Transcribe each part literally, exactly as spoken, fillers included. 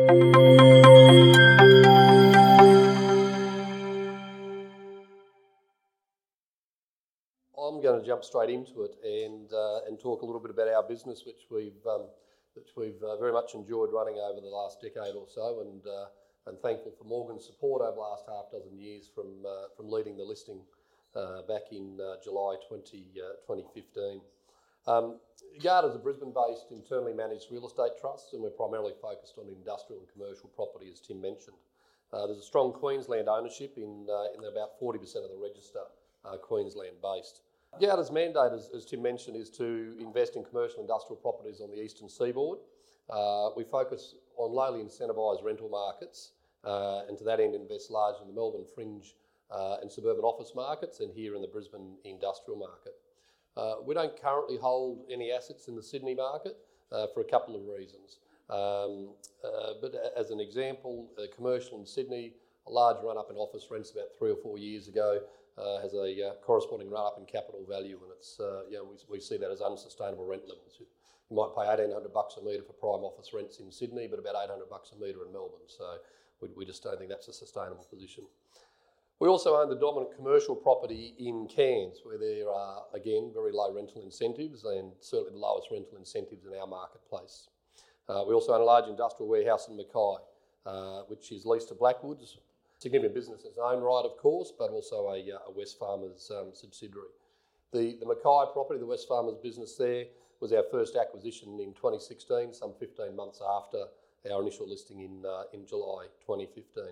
I'm going to jump straight into it and uh, and talk a little bit about our business, which we've um, which we've uh, very much enjoyed running over the last decade or so, and uh, and thankful for Morgan's support over the last half dozen years from uh, from leading the listing uh, back in uh, July twenty fifteen. Um, Garda is a Brisbane-based, internally managed real estate trust, and we're primarily focused on industrial and commercial property, as Tim mentioned. Uh, there's a strong Queensland ownership in uh, in about forty percent of the register, uh, Queensland-based. Garda's mandate, as, as Tim mentioned, is to invest in commercial industrial properties on the eastern seaboard. Uh, we focus on lowly incentivised rental markets, uh, and to that end invest largely in the Melbourne fringe uh, and suburban office markets, and here in the Brisbane industrial market. Uh, we don't currently hold any assets in the Sydney market uh, for a couple of reasons. Um, uh, but as an example, uh, commercial in Sydney, a large run-up in office rents about three or four years ago, Uh, has a uh, corresponding run-up in capital value, and it's uh, you know we, we see that as unsustainable rent levels. You, you might pay eighteen hundred bucks a metre for prime office rents in Sydney, but about eight hundred bucks a metre in Melbourne. So we, we just don't think that's a sustainable position. We also own the dominant commercial property in Cairns, where there are again very low rental incentives and certainly the lowest rental incentives in our marketplace. Uh, we also own a large industrial warehouse in Mackay, uh, which is leased to Blackwoods. Significant business in its own right, of course, but also a, a Wesfarmers um, subsidiary. The, the Mackay property, the Wesfarmers business there, was our first acquisition in twenty sixteen, some fifteen months after our initial listing in, uh, in July twenty fifteen.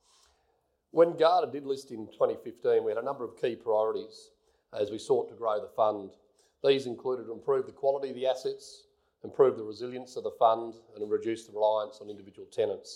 When Garda did list in twenty fifteen, we had a number of key priorities as we sought to grow the fund. These included to improve the quality of the assets, improve the resilience of the fund, and reduce the reliance on individual tenants.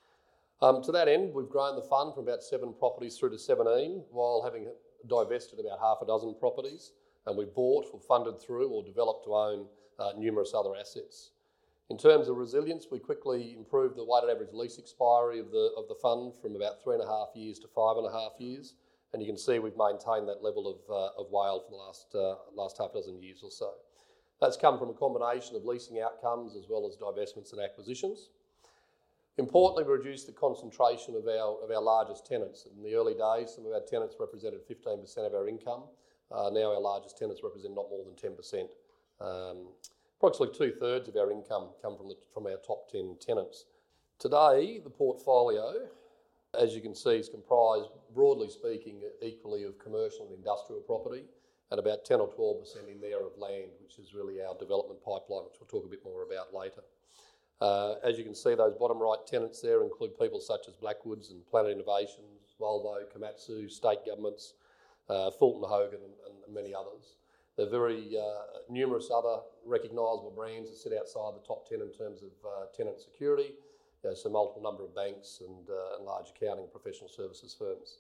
Um, to that end, we've grown the fund from about seven properties through to seventeen, while having divested about half a dozen properties, and we've bought or funded through or developed to own uh, numerous other assets. In terms of resilience, we quickly improved the weighted average lease expiry of the of the fund from about three and a half years to five and a half years, and you can see we've maintained that level of uh, of WALE for the last uh, last half dozen years or so. That's come from a combination of leasing outcomes as well as divestments and acquisitions. Importantly, we reduced the concentration of our of our largest tenants. In the early days, some of our tenants represented fifteen percent of our income. Uh, now our largest tenants represent not more than ten percent. Um, approximately two-thirds of our income come from, the, from our top ten tenants. Today, the portfolio, as you can see, is comprised, broadly speaking, equally of commercial and industrial property, and about ten or twelve percent in there of land, which is really our development pipeline, which we'll talk a bit more about later. Uh, as you can see, those bottom right tenants there include people such as Blackwoods and Planet Innovations, Volvo, Komatsu, state governments, uh, Fulton Hogan and, and many others. There are very uh, numerous other recognisable brands that sit outside the top ten in terms of uh, tenant security, you know, so multiple number of banks and, uh, and large accounting and professional services firms.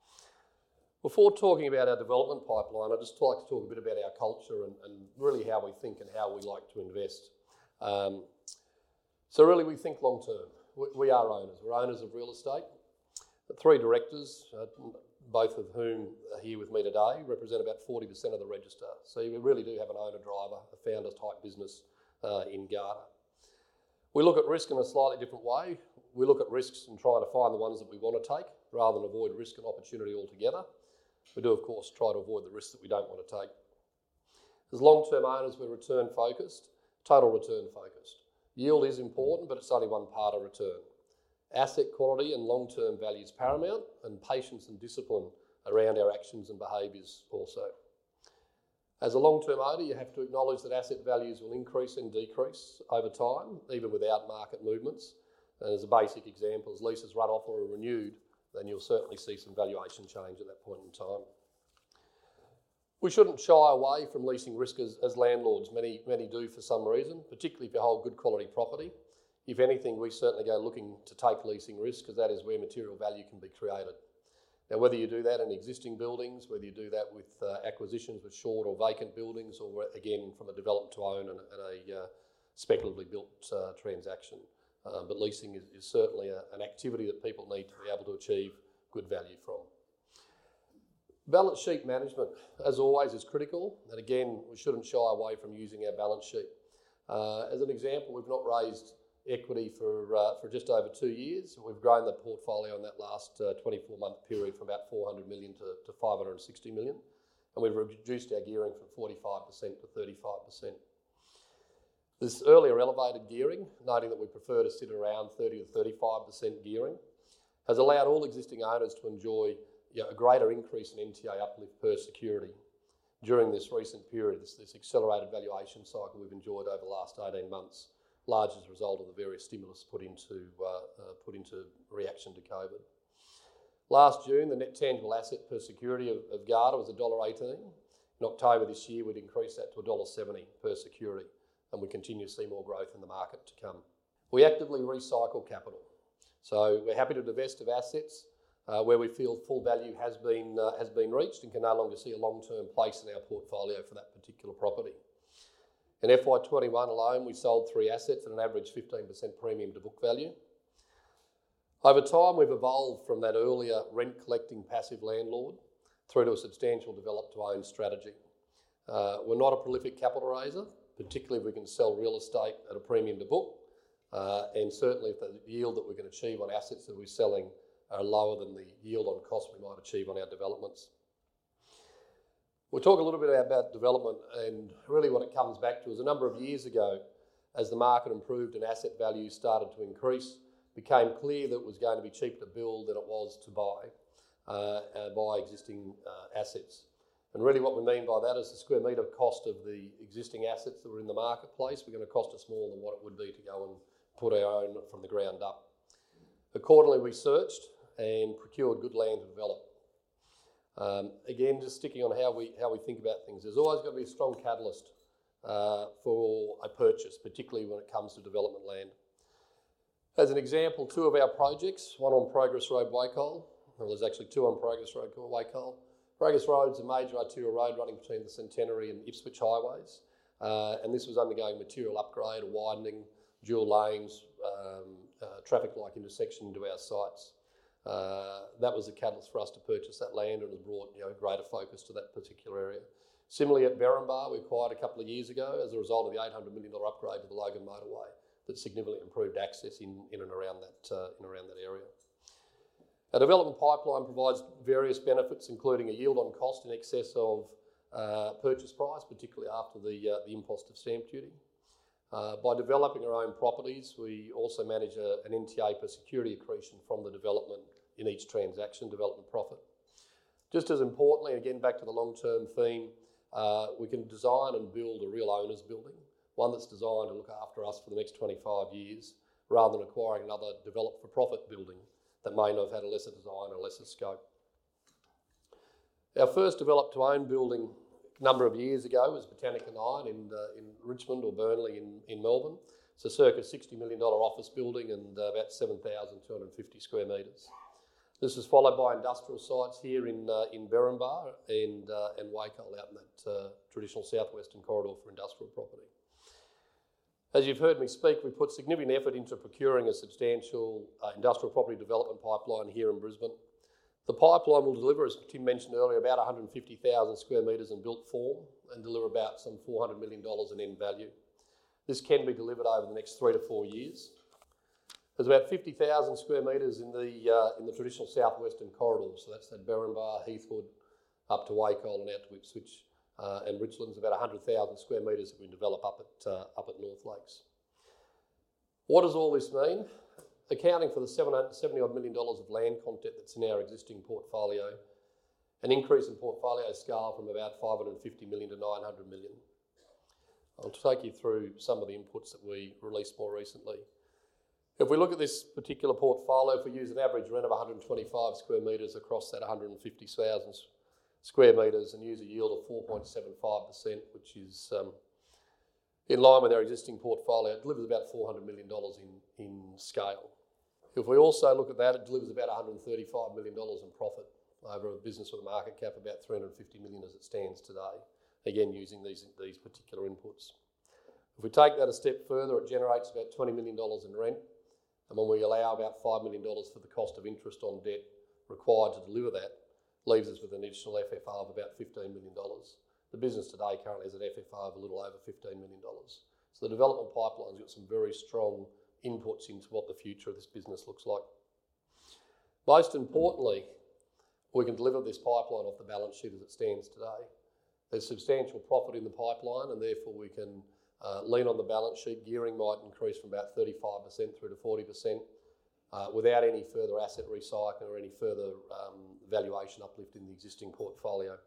Before talking about our development pipeline, I'd just like to talk a bit about our culture and, and really how we think and how we like to invest. Um, So really we think long term. We, we are owners. We're owners of real estate. The three directors, uh, both of whom are here with me today, represent about forty percent of the register. So you really do have an owner-driver, a founder-type business uh, in Garda. We look at risk in a slightly different way. We look at risks and try to find the ones that we want to take rather than avoid risk and opportunity altogether. We do, of course, try to avoid the risks that we don't want to take. As long-term owners, we're return-focused, total return-focused. Yield is important, but it's only one part of return. Asset quality and long-term value is paramount, and patience and discipline around our actions and behaviours also. As a long-term owner, you have to acknowledge that asset values will increase and decrease over time, even without market movements. And as a basic example, as leases run off or are renewed, then you'll certainly see some valuation change at that point in time. We shouldn't shy away from leasing risk as, as landlords. Many, many do for some reason, particularly if you hold good quality property. If anything, we certainly go looking to take leasing risk because that is where material value can be created. Now, whether you do that in existing buildings, whether you do that with uh, acquisitions with short or vacant buildings, or again from a development to own and, and a uh, speculatively built uh, transaction. Uh, but leasing is, is certainly a, an activity that people need to be able to achieve good value from. Balance sheet management, as always, is critical, and again, we shouldn't shy away from using our balance sheet. Uh, as an example, we've not raised equity for uh, for just over two years. We've grown the portfolio in that last uh, twenty-four month period from about four hundred million to, to five hundred sixty million, and we've reduced our gearing from forty-five percent to thirty-five percent. This earlier elevated gearing, noting that we prefer to sit around thirty to thirty-five percent gearing, has allowed all existing owners to enjoy you know, a greater increase in N T A uplift per security during this recent period, this, this accelerated valuation cycle we've enjoyed over the last eighteen months, largely as a result of the various stimulus put into, uh, uh, put into reaction to COVID. Last June, the net tangible asset per security of, of Garda was one dollar eighteen. In October this year, we'd increased that to one dollar seventy per security, and we continue to see more growth in the market to come. We actively recycle capital. So we're happy to divest of assets uh, where we feel full value has been, uh, has been reached and can no longer see a long-term place in our portfolio for that particular property. In F Y twenty-one alone, we sold three assets at an average fifteen percent premium to book value. Over time, we've evolved from that earlier rent-collecting passive landlord through to a substantial develop-to-own strategy. Uh, we're not a prolific capital raiser, particularly if we can sell real estate at a premium to book, uh, and certainly if the yield that we can achieve on assets that we're selling are lower than the yield on cost we might achieve on our developments. We'll talk a little bit about development, and really what it comes back to is a number of years ago, as the market improved and asset values started to increase, it became clear that it was going to be cheaper to build than it was to buy, uh, uh, buy existing uh, assets. And really what we mean by that is the square metre cost of the existing assets that were in the marketplace were going to cost us more than what it would be to go and put our own from the ground up. Accordingly, we searched and procured good land to develop. Um, again, just sticking on how we how we think about things, there's always got to be a strong catalyst uh, for a purchase, particularly when it comes to development land. As an example, two of our projects, one on Progress Road, Wacol, well, there's actually two on Progress Road, Wacol. Progress Road's a major arterial road running between the Centenary and Ipswich highways, uh, and this was undergoing material upgrade, a widening, dual lanes, um, uh, traffic light intersection into our sites. Uh, that was the catalyst for us to purchase that land, and has brought you know greater focus to that particular area. Similarly, at Berrinba, we acquired a couple of years ago as a result of the eight hundred million dollars upgrade to the Logan motorway that significantly improved access in, in and around that uh, in around that area. Our development pipeline provides various benefits, including a yield on cost in excess of uh, purchase price, particularly after the uh, the impost of stamp duty. Uh, by developing our own properties, we also manage a, an N T A per security accretion from the development in each transaction, development profit. Just as importantly, again back to the long-term theme, uh, we can design and build a real owner's building, one that's designed to look after us for the next twenty-five years, rather than acquiring another developed for profit building that may not have had a lesser design or lesser scope. Our first developed to own building a number of years ago was Botanica nine in, uh, in Richmond or Burnley in, in Melbourne. It's a circa sixty million dollars office building and uh, about seven thousand two hundred fifty square metres. This was followed by industrial sites here in uh, in Berrinba and, uh, and Wacol out in that uh, traditional southwestern corridor for industrial property. As you've heard me speak, we put significant effort into procuring a substantial uh, industrial property development pipeline here in Brisbane. The pipeline will deliver, as Tim mentioned earlier, about one hundred fifty thousand square metres in built form and deliver about some four hundred million dollars in end value. This can be delivered over the next three to four years. There's about fifty thousand square metres in the uh, in the traditional southwestern corridor, so that's that Berrinba, Heathwood, up to Wacol and out to Ipswich. Uh, and Richland's about one hundred thousand square metres that we develop up at, uh, up at North Lakes. What does all this mean? Accounting for the seventy odd million dollars of land content that's in our existing portfolio, an increase in portfolio scale from about five hundred fifty million to nine hundred million. I'll take you through some of the inputs that we released more recently. If we look at this particular portfolio, if we use an average rent of one hundred twenty-five square metres across that one hundred fifty thousand square metres and use a yield of four point seven five percent, which is um, in line with our existing portfolio, it delivers about four hundred million dollars in, in scale. If we also look at that, it delivers about one hundred thirty-five million dollars in profit over a business with a market cap about three hundred fifty million dollars as it stands today, again using these, these particular inputs. If we take that a step further, it generates about twenty million dollars in rent, and when we allow about five million dollars for the cost of interest on debt required to deliver that, leaves us with an additional F F R of about fifteen million dollars. The business today currently has an F F R of a little over fifteen million dollars. So the development pipeline's got some very strong inputs into what the future of this business looks like. Most importantly, we can deliver this pipeline off the balance sheet as it stands today. There's substantial profit in the pipeline, and therefore we can uh, lean on the balance sheet. Gearing might increase from about thirty-five percent through to forty percent uh, without any further asset recycling or any further um, valuation uplift in the existing portfolio.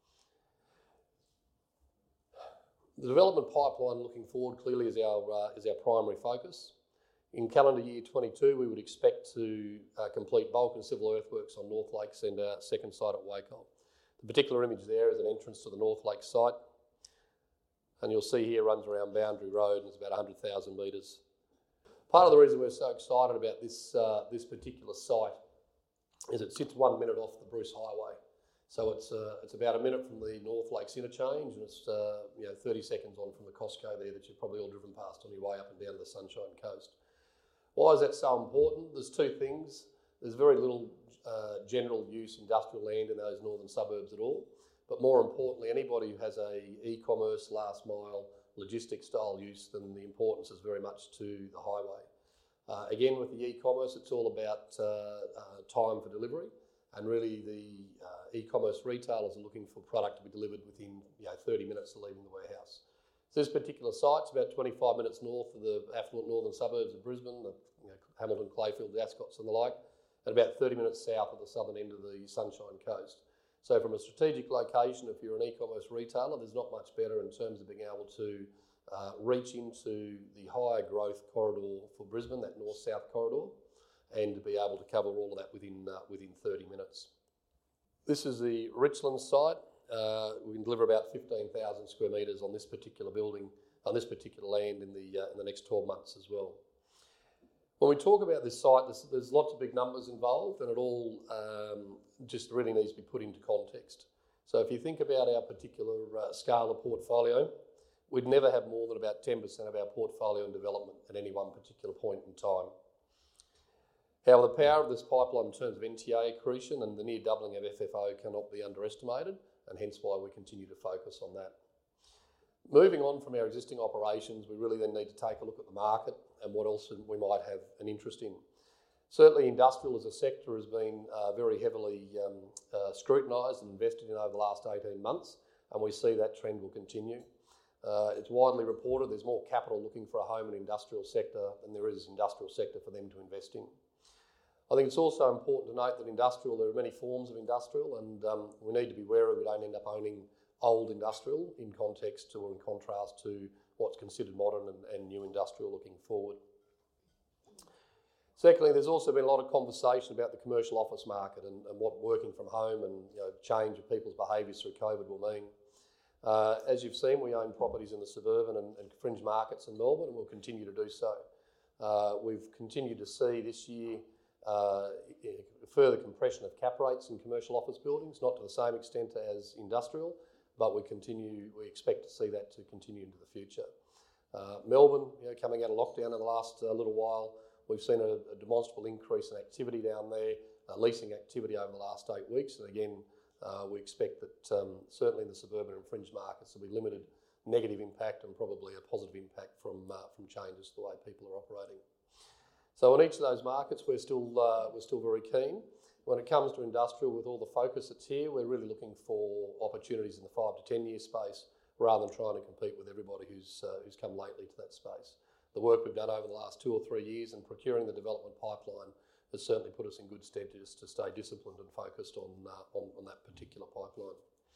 The development pipeline looking forward clearly is our, uh, is our primary focus. In calendar year twenty-two, we would expect to uh, complete bulk and civil earthworks on North Lakes and our second site at Wacol. The particular image there is an entrance to the North Lakes site, and you'll see here runs around Boundary Road and it's about one hundred thousand metres. Part of the reason we're so excited about this, uh, this particular site is it sits one minute off the Bruce Highway. So it's uh, it's about a minute from the North Lakes interchange, and it's uh, you know thirty seconds on from the Costco there that you've probably all driven past on your way up and down the Sunshine Coast. Why is that so important? There's two things. There's very little uh, general use industrial land in those northern suburbs at all, but more importantly, anybody who has a e-commerce, last mile, logistics style use, then the importance is very much to the highway. Uh, again, with the e-commerce, it's all about uh, uh, time for delivery, and really the uh, e-commerce retailers are looking for product to be delivered within you know, thirty minutes of leaving the warehouse. So this particular site's about twenty-five minutes north of the affluent northern suburbs of Brisbane, the you know, Hamilton, Clayfield, the Ascots and the like, and about thirty minutes south of the southern end of the Sunshine Coast. So from a strategic location, if you're an e-commerce retailer, there's not much better in terms of being able to uh, reach into the higher growth corridor for Brisbane, that north-south corridor, and to be able to cover all of that within uh, within thirty minutes. This is the Richland site. Uh, we can deliver about fifteen thousand square metres on this particular building, on this particular land in the uh, in the next twelve months as well. When we talk about this site, there's, there's lots of big numbers involved, and it all um, just really needs to be put into context. So if you think about our particular uh, scale of portfolio, we'd never have more than about ten percent of our portfolio in development at any one particular point in time. However, the power of this pipeline in terms of N T A accretion and the near doubling of F F O cannot be underestimated, and hence why we continue to focus on that. Moving on from our existing operations, we really then need to take a look at the market and what else we might have an interest in. Certainly industrial as a sector has been uh, very heavily um, uh, scrutinised and invested in over the last eighteen months, and we see that trend will continue. Uh, it's widely reported there's more capital looking for a home in the industrial sector than there is industrial sector for them to invest in. I think it's also important to note that industrial, there are many forms of industrial, and um, we need to be wary we don't end up owning old industrial in context to or in contrast to what's considered modern and, and new industrial looking forward. Secondly, there's also been a lot of conversation about the commercial office market and, and what working from home and you know, change of people's behaviours through COVID will mean. Uh, as you've seen, we own properties in the suburban and, and fringe markets in Melbourne, and we'll continue to do so. Uh, we've continued to see this year Uh, further compression of cap rates in commercial office buildings, not to the same extent as industrial, but we continue. We expect to see that to continue into the future. Uh, Melbourne, you know, coming out of lockdown in the last uh, little while, we've seen a, a demonstrable increase in activity down there, uh, leasing activity over the last eight weeks, and again, uh, we expect that um, certainly in the suburban and fringe markets there'll be limited negative impact and probably a positive impact from uh, from changes to the way people are operating. So in each of those markets, we're still uh, we're still very keen. When it comes to industrial, with all the focus that's here, we're really looking for opportunities in the five to ten year space, rather than trying to compete with everybody who's uh, who's come lately to that space. The work we've done over the last two or three years in procuring the development pipeline has certainly put us in good stead just to stay disciplined and focused on uh, on, on that particular pipeline.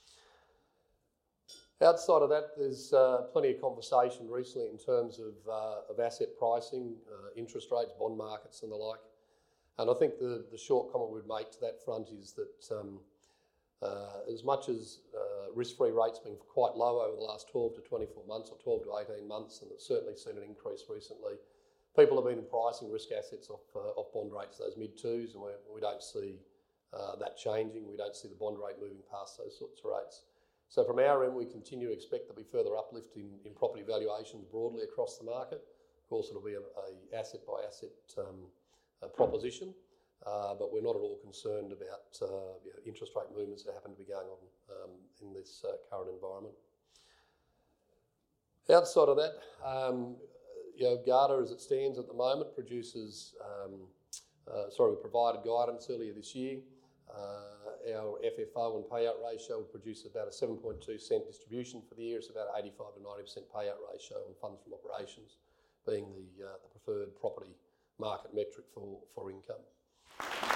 Outside of that, there's uh, plenty of conversation recently in terms of, uh, of asset pricing, uh, interest rates, bond markets and the like. And I think the, the short comment we'd make to that front is that um, uh, as much as uh, risk-free rates being quite low over the last twelve to twenty-four months or twelve to eighteen months, and it's certainly seen an increase recently, people have been pricing risk assets off, uh, off bond rates, those mid twos, and we're, we don't see uh, that changing. We don't see the bond rate moving past those sorts of rates. So from our end, we continue to expect there'll be further uplift in, in property valuations broadly across the market. Of course, it'll be a, a asset by asset um, a proposition, uh, but we're not at all concerned about uh, you know, interest rate movements that happen to be going on um, in this uh, current environment. Outside of that, um, you know, Garda, as it stands at the moment, produces, um, uh, sorry, we provided guidance earlier this year. Uh, our F F O and payout ratio would produce about a seven point two cent distribution for the year. It's about eighty-five to ninety percent payout ratio on funds from operations, being the, uh, the preferred property market metric for, for income.